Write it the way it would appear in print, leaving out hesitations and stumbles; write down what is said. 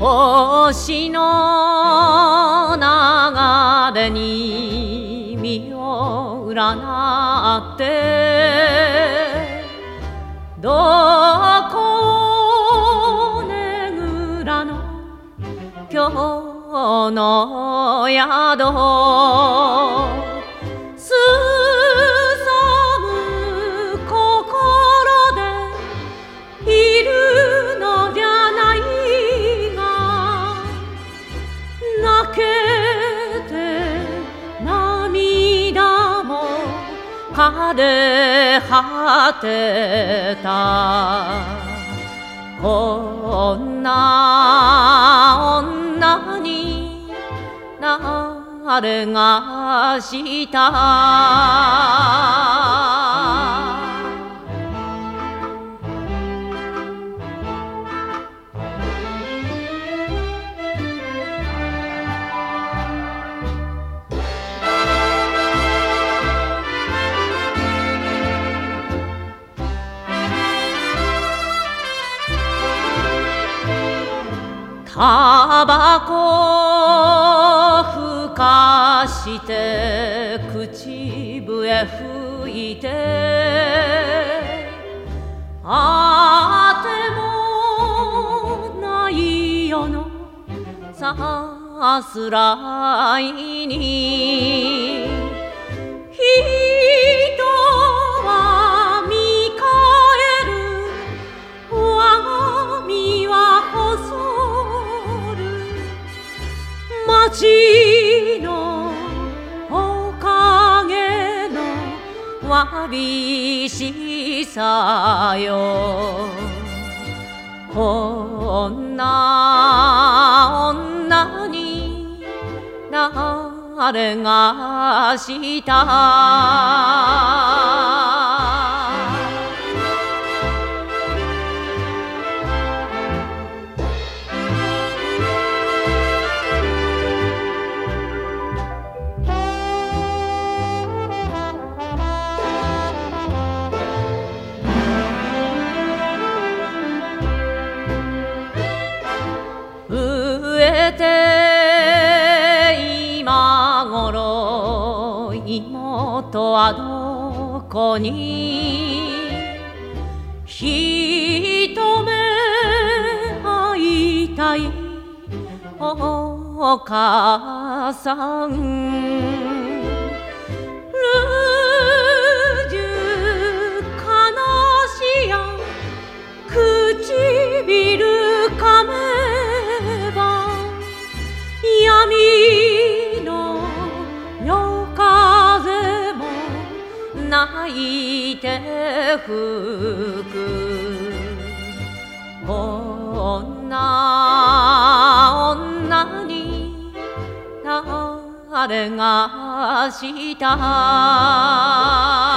星の流れに身を占ってどこねぐらの今日の宿すさむ心でいるのじゃないが泣けて涙も枯れ果てたこんな女に誰がしたタバコふかして口笛吹いてあてもないよのさすらいに人は見返る我が身は細街のおかげのわびしさよこんな女に誰がした飢えて今頃妹はどこに一目会いたいお母さんルージュ悲しや唇かめ闇の夜風も泣いて吹く女に誰がした